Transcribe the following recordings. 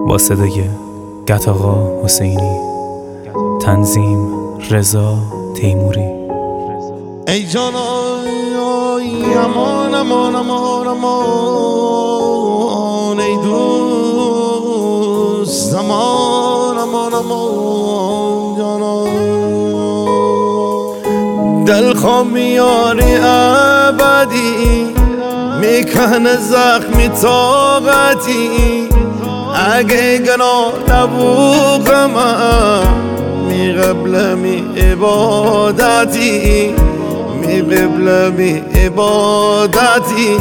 با صدای گتاقا حسینی، تنظیم رضا تیموری. ای جان امان امان امان امان، ای دوست امان امان امان جانا، دل خواهم میاری ابدی، میکنه زخمی طاقتی، اگه گناه نبود غمم، می قبل می عبادتی، می قبل می عبادتی،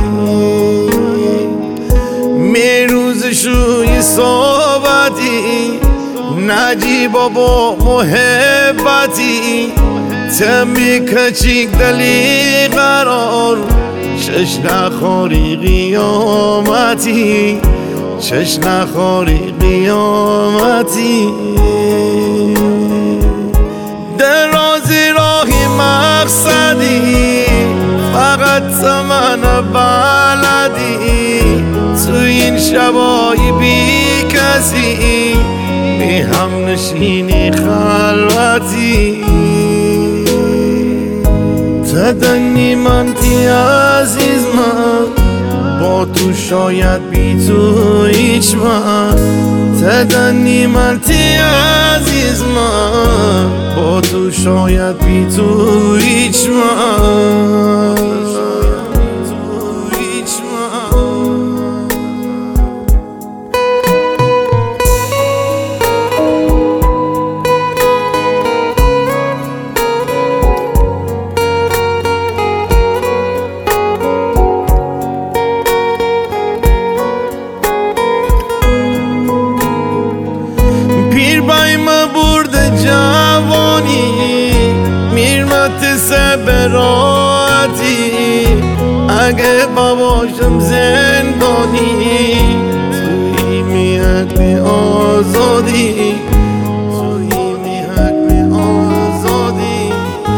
می روزشوی صحبتی، نجی بابا محبتی، تمی کچیک دلی قرار، چش نخوری قیامتی، چش نخوری قیامتی، درازی راهی مقصدی، فقط من بلدی، تو این شبای بی کسی، بی هم نشینی خلوتی، تدنی من تی عزیز من، با تو شاید بی تو هیچ من، تدنی من تی عزیز من، با تو شاید بی تو هیچ من. جوانی میرمت سبراتی، اگه باباشم زندانی، توی میاد بی آزادی، توی میاد بی آزادی،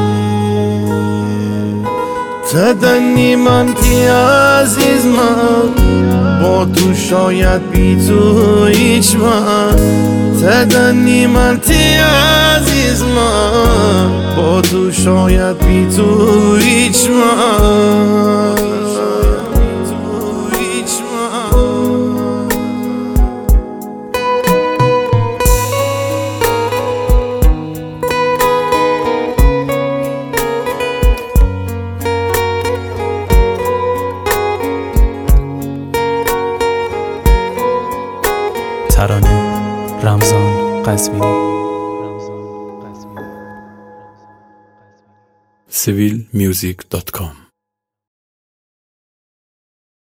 تدنی من تی عزیز من، با تو شاید بی تو هیچ من، تدنی من تی عزیز من، با تو شاید بی تو هیچ من. ترانه رمضان قزوینی. civilmusic.com